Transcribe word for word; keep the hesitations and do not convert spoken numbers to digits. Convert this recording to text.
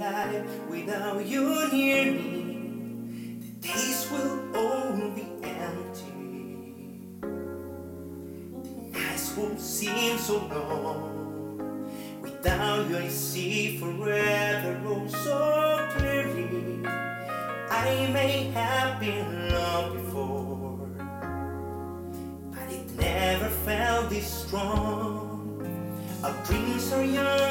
life without you near me. The days will all be empty. The nights won't seem so long. Without you I see forever oh so clearly. I may have been loved before, but it never felt this strong. Our dreams are young